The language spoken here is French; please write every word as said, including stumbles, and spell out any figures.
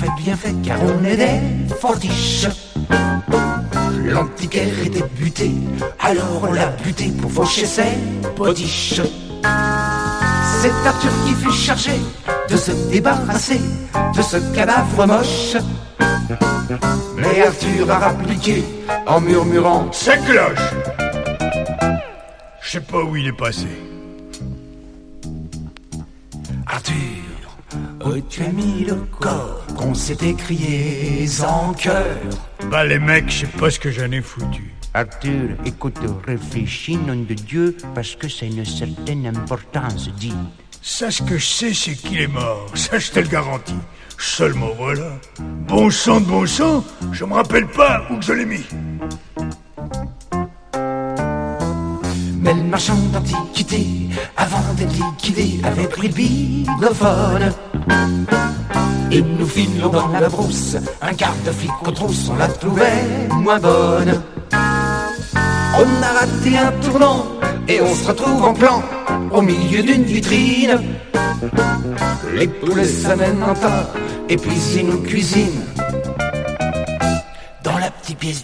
avait bien fait car on est des fortiches. L'antiquaire était buté, alors on l'a buté pour faucher ses potiches. C'est Arthur qui fut chargé de se débarrasser de ce cadavre moche. Mais Arthur a rappliqué en murmurant: ça cloche. Je sais pas où il est passé. Arthur, où tu as mis le corps qu'on s'est écrié en chœur? Bah les mecs, je sais pas ce que j'en ai foutu. Arthur, écoute, réfléchis, nom de Dieu, parce que ça a une certaine importance, dis. Ça, ce que je sais, c'est qu'il est mort. Ça, je te le garantis. Seulement voilà. Bon sang de bon sang, je me rappelle pas où que je l'ai mis. Mais le marchand d'antiquité, avant d'être liquidé, avait pris le bigophone. Et nous filons dans la brousse, un quart de flic aux trousses, on la trouvait moins bonne. On a raté un tournant, et on se retrouve en plan, au milieu d'une vitrine. Les poulets s'amènent en tas, et puis ils nous cuisinent dans la petite pièce